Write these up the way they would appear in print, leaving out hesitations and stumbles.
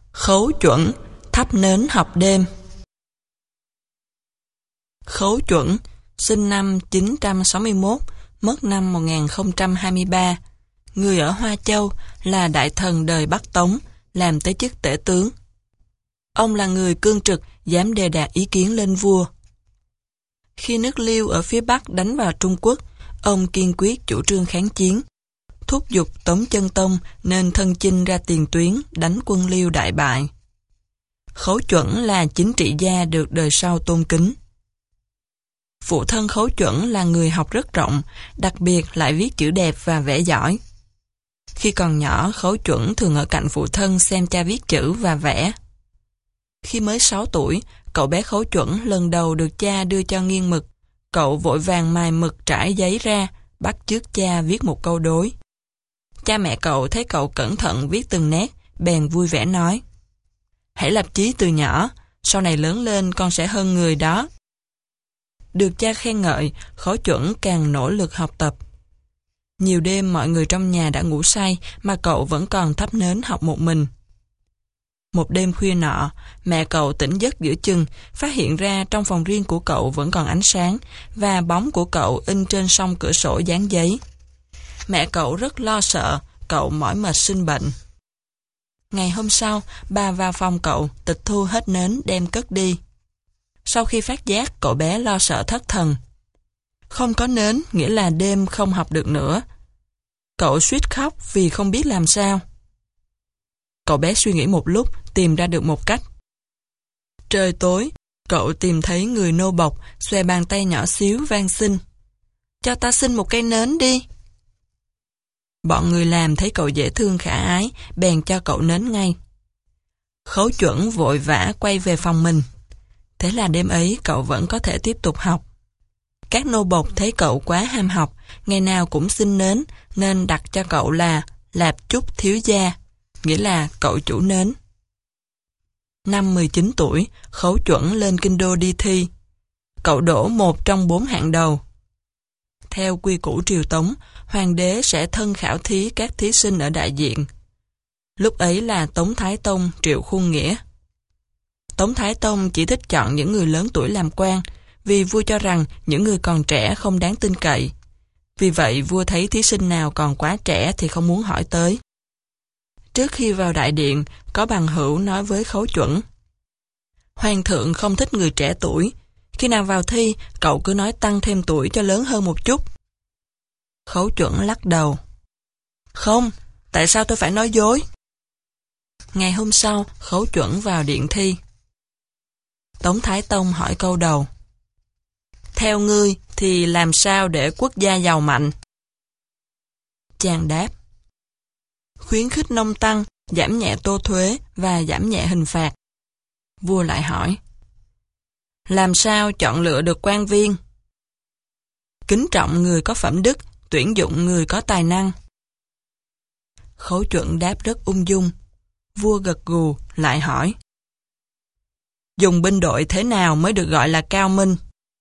Khấu Chuẩn thắp nến học đêm. Khấu Chuẩn sinh năm 961, mất năm 1023, người ở Hoa Châu, là đại thần đời Bắc Tống, làm tới chức tể tướng. Ông là người cương trực, dám đề đạt ý kiến lên vua. Khi nước Liêu ở phía Bắc đánh vào Trung Quốc, ông kiên quyết chủ trương kháng chiến, thúc giục Tống Chân Tông nên thân chinh ra tiền tuyến đánh quân Liêu đại bại. Khấu Chuẩn là chính trị gia được đời sau tôn kính. Phụ thân Khấu Chuẩn là người học rất rộng, đặc biệt lại viết chữ đẹp và vẽ giỏi. Khi còn nhỏ, Khấu Chuẩn thường ở cạnh phụ thân xem cha viết chữ và vẽ. Khi mới 6 tuổi, cậu bé Khấu Chuẩn lần đầu được cha đưa cho nghiêng mực. Cậu vội vàng mài mực trải giấy ra, bắt chước cha viết một câu đối. Cha mẹ cậu thấy cậu cẩn thận viết từng nét, bèn vui vẻ nói: "Hãy lập chí từ nhỏ, sau này lớn lên con sẽ hơn người đó." Được cha khen ngợi, Khấu Chuẩn càng nỗ lực học tập. Nhiều đêm mọi người trong nhà đã ngủ say mà cậu vẫn còn thắp nến học một mình. Một đêm khuya nọ, mẹ cậu tỉnh giấc giữa chừng, phát hiện ra trong phòng riêng của cậu vẫn còn ánh sáng và bóng của cậu in trên song cửa sổ dán giấy. Mẹ cậu rất lo sợ, cậu mỏi mệt sinh bệnh. Ngày hôm sau, bà vào phòng cậu, tịch thu hết nến đem cất đi. Sau khi phát giác, cậu bé lo sợ thất thần. Không có nến nghĩa là đêm không học được nữa. Cậu suýt khóc vì không biết làm sao. Cậu bé suy nghĩ một lúc, tìm ra được một cách. Trời tối, cậu tìm thấy người nô bộc, xòe bàn tay nhỏ xíu van xin: "Cho ta xin một cây nến đi." Bọn người làm thấy cậu dễ thương khả ái, bèn cho cậu nến ngay. Khấu Chuẩn vội vã quay về phòng mình. Thế là đêm ấy cậu vẫn có thể tiếp tục học. Các nô bộc thấy cậu quá ham học, ngày nào cũng xin nến, nên đặt cho cậu là Lạp Chúc Thiếu Gia, nghĩa là cậu chủ nến. Năm 19 tuổi, Khấu Chuẩn lên kinh đô đi thi. Cậu đỗ 1 trong 4 hạng đầu. Theo quy củ triều Tống, hoàng đế sẽ thân khảo thí các thí sinh ở đại diện. Lúc ấy là Tống Thái Tông Triệu Khuông Nghĩa. Tống Thái Tông chỉ thích chọn những người lớn tuổi làm quan, vì vua cho rằng những người còn trẻ không đáng tin cậy. Vì vậy vua thấy thí sinh nào còn quá trẻ thì không muốn hỏi tới. Trước khi vào đại điện, có bằng hữu nói với Khấu Chuẩn: "Hoàng thượng không thích người trẻ tuổi. Khi nào vào thi, cậu cứ nói tăng thêm tuổi cho lớn hơn một chút." Khấu Chuẩn lắc đầu: "Không, tại sao tôi phải nói dối?" Ngày hôm sau, Khấu Chuẩn vào điện thi. Tống Thái Tông hỏi câu đầu: "Theo ngươi thì làm sao để quốc gia giàu mạnh?" Chàng đáp: "Khuyến khích nông tăng, giảm nhẹ tô thuế và giảm nhẹ hình phạt." Vua lại hỏi: "Làm sao chọn lựa được quan viên?" "Kính trọng người có phẩm đức, tuyển dụng người có tài năng." Khấu Chuẩn đáp rất ung dung. Vua gật gù, lại hỏi: "Dùng binh đội thế nào mới được gọi là cao minh?"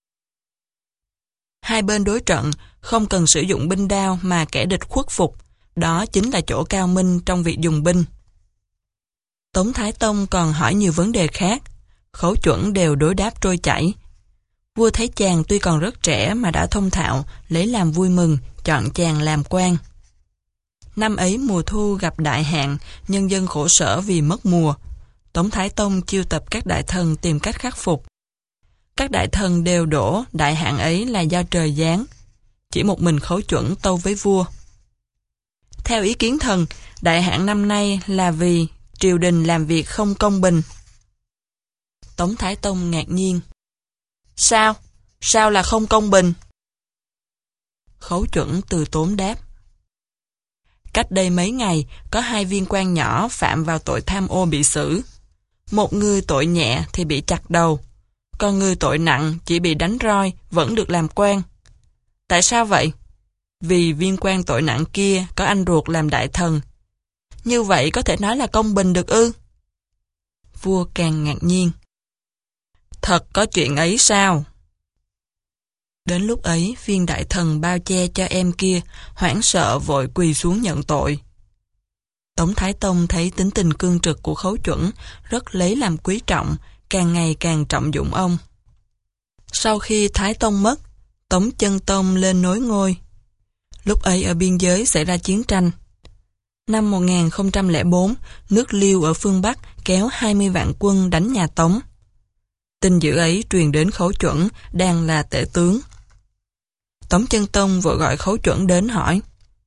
Hai bên đối trận, không cần sử dụng binh đao mà kẻ địch khuất phục, đó chính là chỗ cao minh trong việc dùng binh. Tống Thái Tông còn hỏi nhiều vấn đề khác, Khấu Chuẩn đều đối đáp trôi chảy. Vua thấy chàng tuy còn rất trẻ mà đã thông thạo, lấy làm vui mừng, chọn chàng làm quan. Năm ấy mùa thu gặp đại hạn, nhân dân khổ sở vì mất mùa. Tống Thái Tông chiêu tập các đại thần tìm cách khắc phục. Các đại thần đều đổ đại hạn ấy là do trời giáng. Chỉ một mình Khấu Chuẩn tâu với vua: "Theo ý kiến thần, đại hạn năm nay là vì triều đình làm việc không công bình." Tống Thái Tông ngạc nhiên: "Sao? Sao là không công bình?" Khấu Chuẩn từ tốn đáp: "Cách đây mấy ngày, có 2 viên quan nhỏ phạm vào tội tham ô bị xử. Một người tội nhẹ thì bị chặt đầu, còn người tội nặng chỉ bị đánh roi vẫn được làm quan. Tại sao vậy? Vì viên quan tội nặng kia có anh ruột làm đại thần. Như vậy có thể nói là công bình được ư?" Vua càng ngạc nhiên: "Thật có chuyện ấy sao?" Đến lúc ấy, viên đại thần bao che cho em kia, hoảng sợ vội quỳ xuống nhận tội. Tống Thái Tông thấy tính tình cương trực của Khấu Chuẩn, rất lấy làm quý trọng, càng ngày càng trọng dụng ông. Sau khi Thái Tông mất, Tống Chân Tông lên nối ngôi. Lúc ấy ở biên giới xảy ra chiến tranh. Năm 1004, nước Liêu ở phương Bắc kéo 20 vạn quân đánh nhà Tống. Tin dữ ấy truyền đến Khấu Chuẩn, đang là tể tướng. Tống Chân Tông vội gọi Khấu Chuẩn đến hỏi: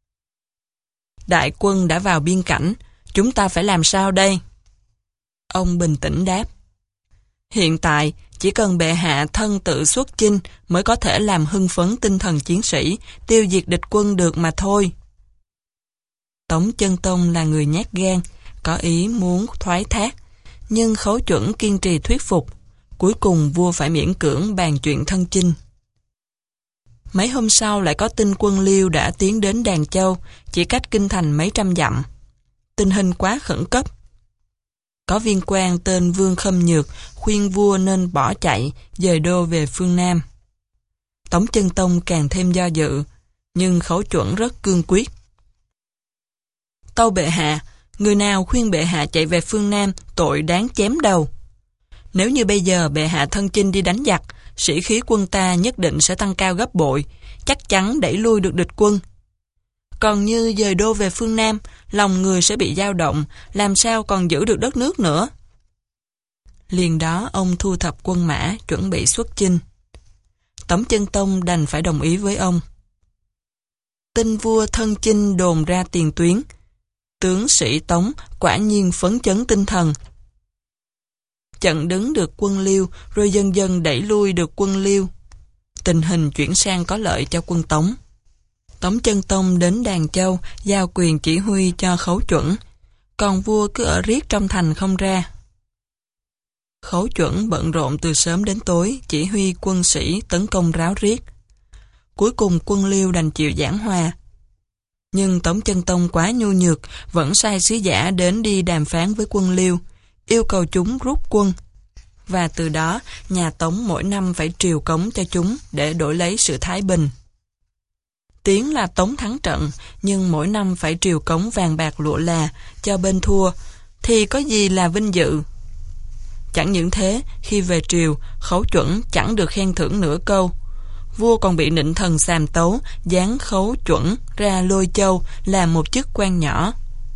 Đại quân đã vào biên cảnh, chúng ta phải làm sao đây? Ông bình tĩnh đáp: Hiện tại, chỉ cần bệ hạ thân tự xuất chinh mới có thể làm hưng phấn tinh thần chiến sĩ, tiêu diệt địch quân được mà thôi. Tống Chân Tông là người nhát gan, có ý muốn thoái thác, nhưng Khấu Chuẩn kiên trì thuyết phục. Cuối cùng vua phải miễn cưỡng bàn chuyện thân chinh. Mấy hôm sau lại có tin quân Liêu đã tiến đến Đàn Châu, chỉ cách kinh thành mấy trăm dặm. Tình hình quá khẩn cấp. Có viên quan tên Vương Khâm Nhược khuyên vua nên bỏ chạy, dời đô về phương Nam. Tống Chân Tông càng thêm do dự, nhưng Khấu Chuẩn rất cương quyết. Tâu bệ hạ, người nào khuyên bệ hạ chạy về phương Nam, tội đáng chém đầu. Nếu như bây giờ bệ hạ thân chinh đi đánh giặc, sĩ khí quân ta nhất định sẽ tăng cao gấp bội, chắc chắn đẩy lui được địch quân. Còn như dời đô về phương Nam, lòng người sẽ bị dao động, làm sao còn giữ được đất nước nữa. Liền đó ông thu thập quân mã, chuẩn bị xuất chinh. Tống Chân Tông đành phải đồng ý với ông. Tin vua thân chinh đồn ra tiền tuyến. Tướng sĩ Tống quả nhiên phấn chấn tinh thần. Chặn đứng được quân Liêu, rồi dần dần đẩy lui được quân Liêu. Tình hình chuyển sang có lợi cho quân Tống. Tống Chân Tông đến Đàn Châu, giao quyền chỉ huy cho Khấu Chuẩn, còn vua cứ ở riết trong thành không ra. Khấu Chuẩn bận rộn từ sớm đến tối, chỉ huy quân sĩ tấn công ráo riết. Cuối cùng quân Liêu đành chịu giảng hòa. Nhưng Tống Chân Tông quá nhu nhược, vẫn sai sứ giả đến đi đàm phán với quân Liêu, yêu cầu chúng rút quân. Và từ đó, nhà Tống mỗi năm phải triều cống cho chúng để đổi lấy sự thái bình. Tiếng là Tống thắng trận, nhưng mỗi năm phải triều cống vàng bạc lụa là cho bên thua, thì có gì là vinh dự. Chẳng những thế, khi về triều, Khấu Chuẩn chẳng được khen thưởng nửa câu. Vua còn bị nịnh thần Sàm Tấu giáng Khấu Chuẩn ra Lôi Châu làm một chức quan nhỏ.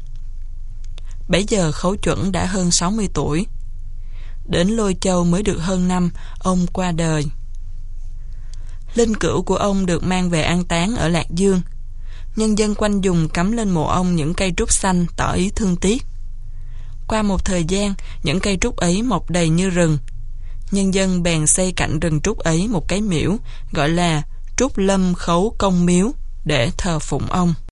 Bấy giờ Khấu Chuẩn đã hơn 60 tuổi. Đến Lôi Châu mới được hơn năm, ông qua đời. Linh cữu của ông được mang về an táng ở Lạc Dương. Nhân dân quanh vùng cắm lên mộ ông những cây trúc xanh tỏ ý thương tiếc. Qua một thời gian, những cây trúc ấy mọc đầy như rừng. Nhân dân bèn xây cạnh rừng trúc ấy một cái miễu, gọi là Trúc Lâm Khấu Công Miếu, để thờ phụng ông.